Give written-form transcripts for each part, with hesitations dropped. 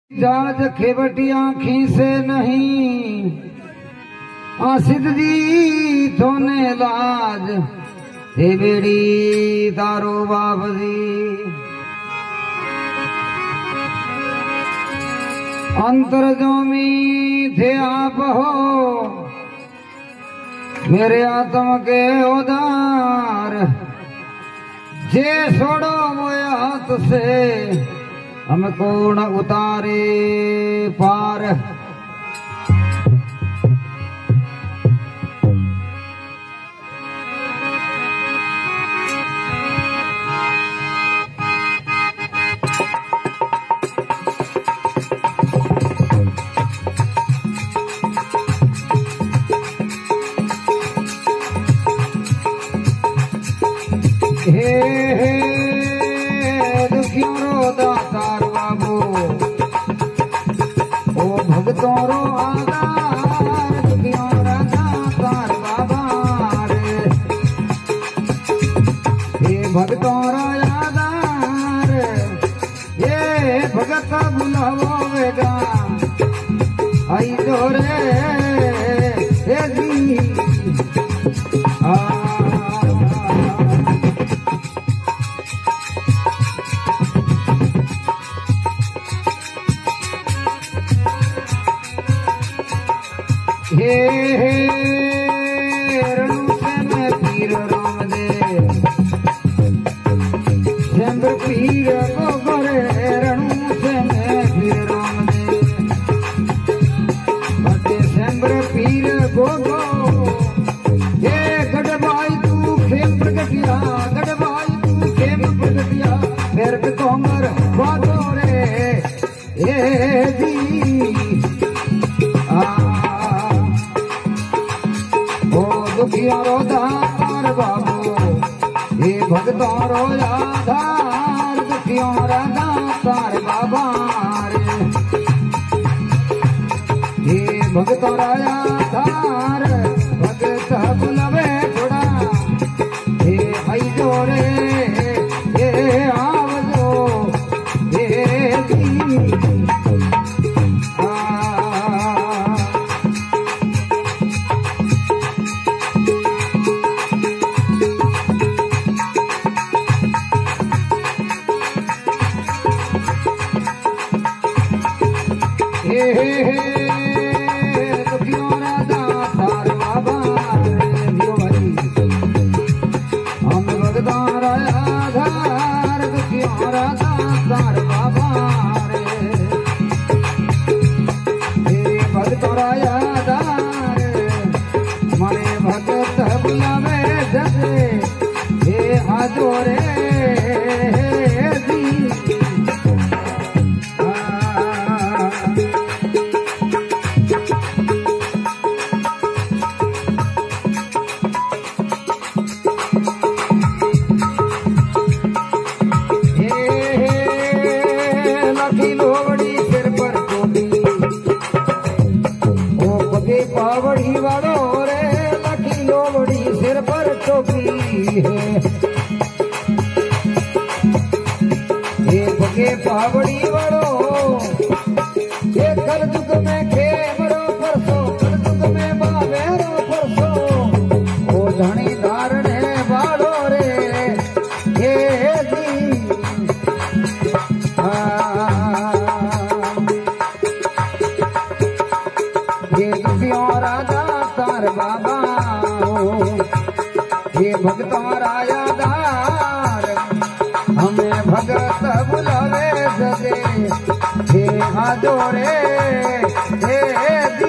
जाज खेवटी आँखी से नहीं आसिद जी थोने लाज हे बेड़ी तारो बाप जी अंतर जोमी थे आप हो मेरे आत्म के उदार जे छोड़ो मोए हाथ से हमको न उतारे पार। हे दुखियों रो दातार बाबू ओ भगतों रो आधार दुखियों रो दातार बाबा रे हे भगतों रो आधार ये भगत बुलावेगा आई जो रे हे जी रणु से मैं पीर राम दे जंबर पीर को गोरे रणु से मैं पीर राम दे बटे जंबर पीर को गो ये गढ़वाई तू खेम प्रगटिया गढ़वाई तू खेम प्रगटिया फिर के तोमर बातो रे ये जी दुखियों रो दातार बाबू ये भगतों रो आधार दुखियों रो दातार बाबा रे ये भगतों रो आधार भगत बुलवे थोड़ा ये आई जो रे ये आवजो ये जी दुखियों रा दातार बाबा रे भाई हम भगतां रा आधार दुखियों रा दातार बाबा रे भगतों रा आधार मारे भगत बुलावे जसे हे आजो रे पावड़ी वालो रे लकी लोवड़ी सिर पर टोपी है ये बगे पावड़ी वालो ये कल युग में खेमरो परसो कल युग में बावेरो परसो ओ धनी धारणे वालो रे ये जी ये दुखियों रा दातार बाबा ये भगतों रा आधार हमें भगत बुलावे जगे हे आजो रे हे दी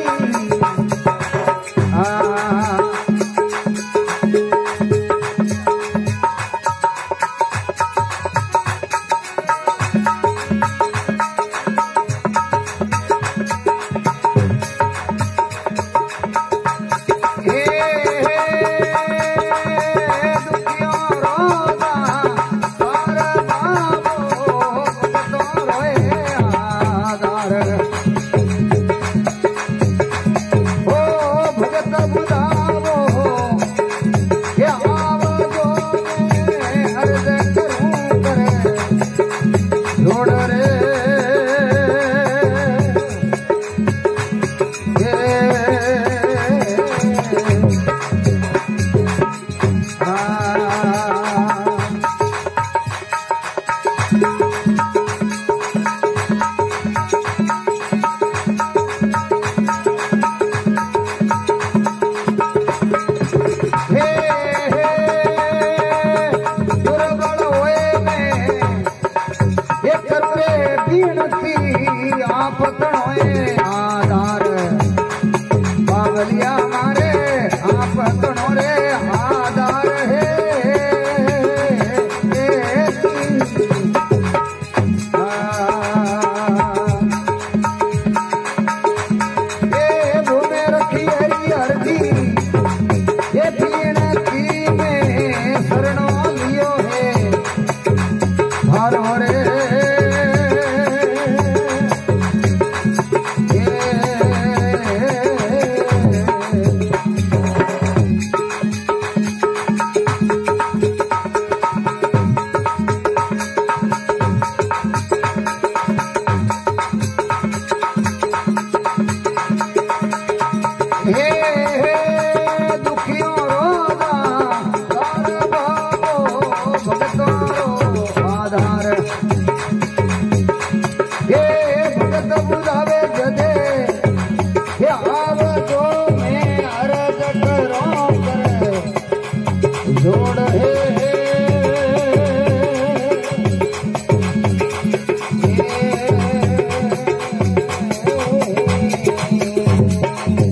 आप तणोए आधार बावलिया मारे आप तणो रे आधार है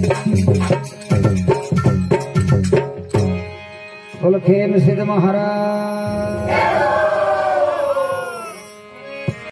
खेम सिद्ध महाराज